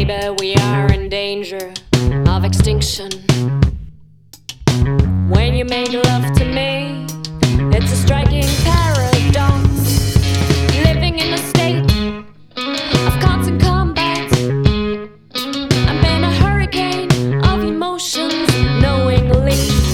Baby, we are in danger of extinction. When you make love to me, it's a striking paradox. Living in a state of constant combat, I'm in a hurricane of emotions knowingly.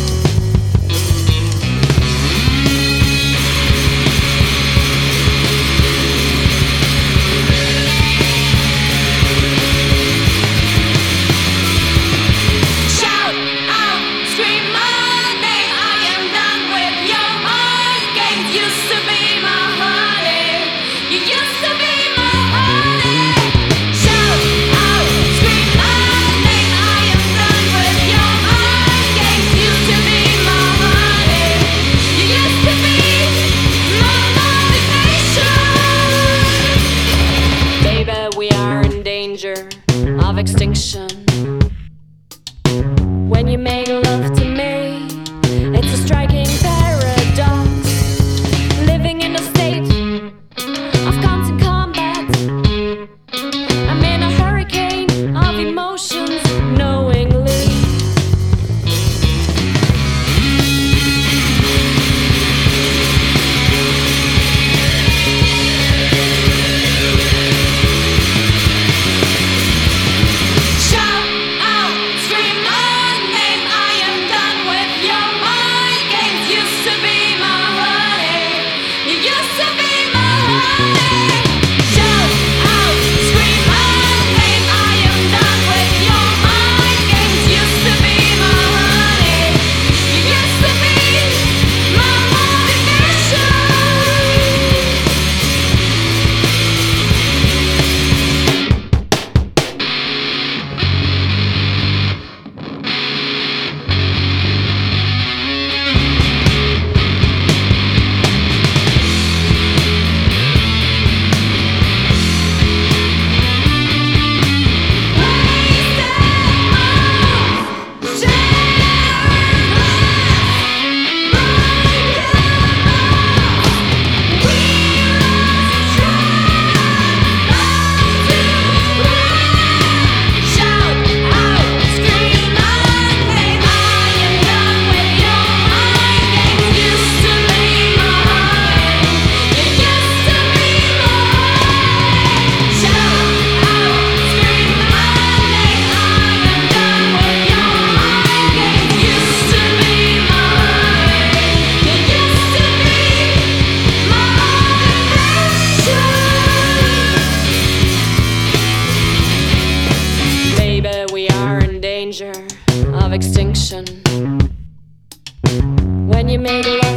Of extinction. When you make love to me, it's a striking paradox. Living in a state of constant combat, I'm in a hurricane of emotions knowingly. Of extinction. When you make love